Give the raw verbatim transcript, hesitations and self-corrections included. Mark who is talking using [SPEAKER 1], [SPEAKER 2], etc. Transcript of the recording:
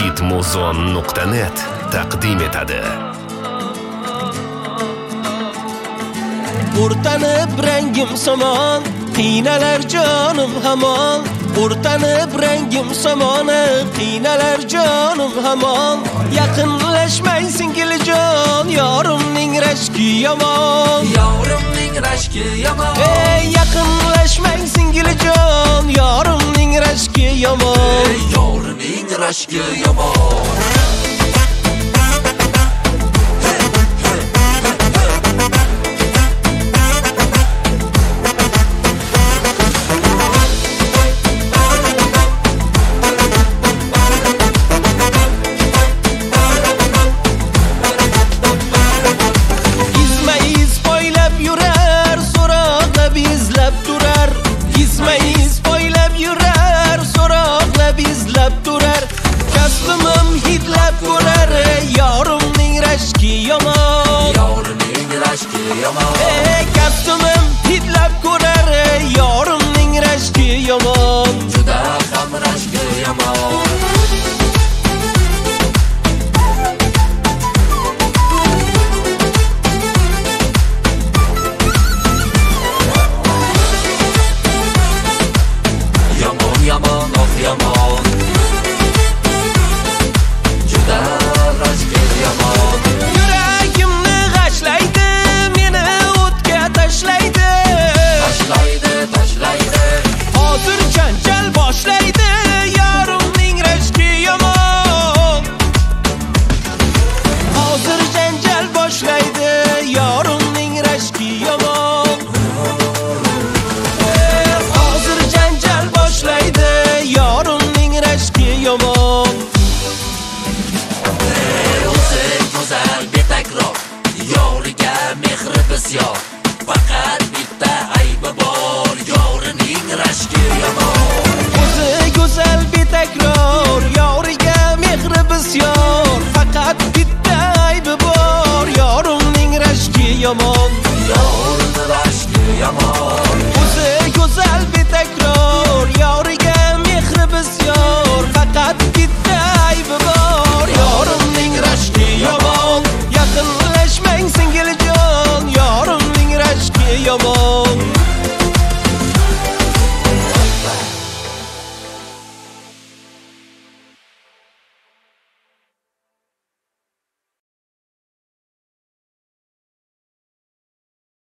[SPEAKER 1] hit muzon nuqta net taqdim etadi.
[SPEAKER 2] O'rtanib rangim somon, qiynalar jonim hamon. O'rtanib rangim somon, qiynalar jonim hamon. Yaqinlashmang singiljon, yorimning rashki yomon.
[SPEAKER 3] Yorimning rashki yomon.
[SPEAKER 2] Ey, yaqinlashmang singiljon, yorimning rashki yomon.
[SPEAKER 3] Ey, yorimning rashki yomon.
[SPEAKER 2] Ey, kastumim hidlab ko'rar, yorimning rashki yomon.
[SPEAKER 3] Juda ham rashki yomon. Yomon yomon, oh yomon. Juda rashki yomon.
[SPEAKER 2] Yuragimni g'ashlaydi, meni o'tga tashlaydi.
[SPEAKER 3] Tashlaydi, tashlaydi.
[SPEAKER 2] Hozir janjal boshlaydi, yorimning rashki yomon. Hozir janjal boshlaydi, yorimning rashki yomon. Hozir janjal boshlaydi, yorimning rashki yomon.
[SPEAKER 3] Go'zal betakror, yoriga mehri bisyor. Faqat bitta aybi bor, yorining rashki yomon.
[SPEAKER 2] O'zi go'zal betakror, yoriga mehri bisyor. Faqat bitta aybi bor, yorimning rashki yomon.
[SPEAKER 3] Yoring rashki yomon.
[SPEAKER 2] O'zi go'zal betakror, yoriga mehri bisyor. Faqat bitta aybi bor, yorimning rashki yomon. Yaqinlashmang singiljon, yorimning rashki yomon.